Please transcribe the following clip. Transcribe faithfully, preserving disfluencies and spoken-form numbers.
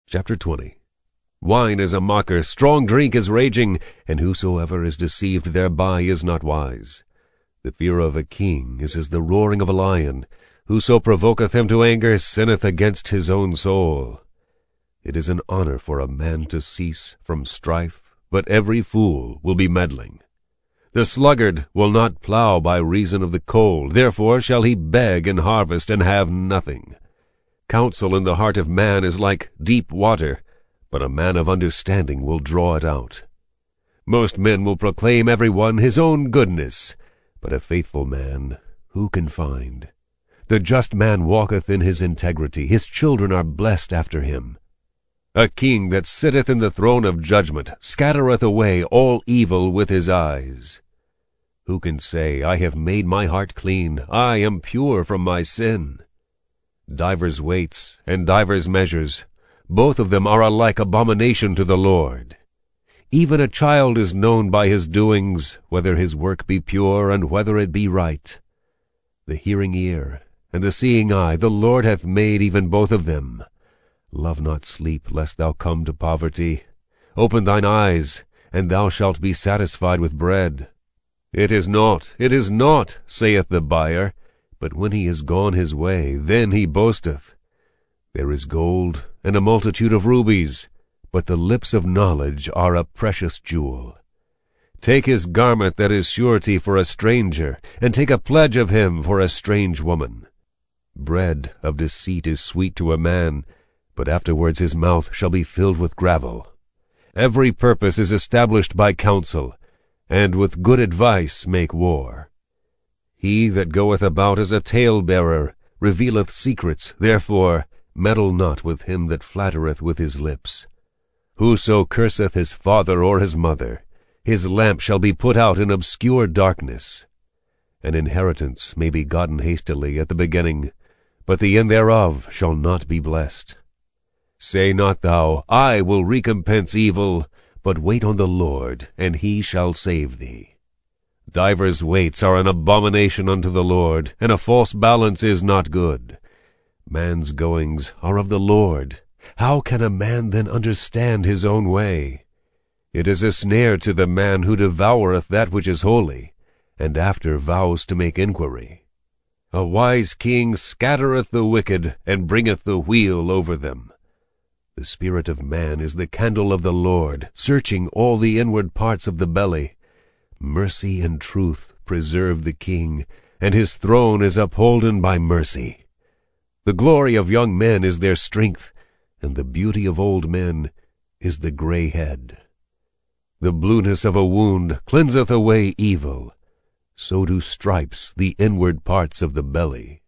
Chapter twenty. Wine is a mocker, strong drink is raging, and whosoever is deceived thereby is not wise. The fear of a king is as the roaring of a lion. Whoso provoketh him to anger sinneth against his own soul. It is an honor for a man to cease from strife, but every fool will be meddling. The sluggard will not plow by reason of the cold, therefore shall he beg and harvest and have nothing. Counsel in the heart of man is like deep water, but a man of understanding will draw it out. Most men will proclaim every one his own goodness, but a faithful man who can find? The just man walketh in his integrity, his children are blessed after him. A king that sitteth in the throne of judgment scattereth away all evil with his eyes. Who can say, I have made my heart clean, I am pure from my sin? Divers weights and divers measures, both of them are alike abomination to the Lord. Even a child is known by his doings, whether his work be pure and whether it be right. The hearing ear and the seeing eye the Lord hath made, even both of them. Love not sleep, lest thou come to poverty. Open thine eyes, and thou shalt be satisfied with bread. It is naught, it is naught, saith the buyer, but when he is gone his way, then he boasteth. There is gold and a multitude of rubies, but the lips of knowledge are a precious jewel. Take his garment that is surety for a stranger, and take a pledge of him for a strange woman. Bread of deceit is sweet to a man, but afterwards his mouth shall be filled with gravel. Every purpose is established by counsel, and with good advice make war. He that goeth about as a talebearer revealeth secrets, therefore meddle not with him that flattereth with his lips. Whoso curseth his father or his mother, his lamp shall be put out in obscure darkness. An inheritance may be gotten hastily at the beginning, but the end thereof shall not be blessed. Say not thou, I will recompense evil, but wait on the Lord, and he shall save thee. Divers weights are an abomination unto the Lord, and a false balance is not good. Man's goings are of the Lord. How can a man then understand his own way? It is a snare to the man who devoureth that which is holy, and after vows to make inquiry. A wise king scattereth the wicked, and bringeth the wheel over them. The spirit of man is the candle of the Lord, searching all the inward parts of the belly. Mercy and truth preserve the king, and his throne is upholden by mercy. The glory of young men is their strength, and the beauty of old men is the gray head. The blueness of a wound cleanseth away evil, so do stripes the inward parts of the belly.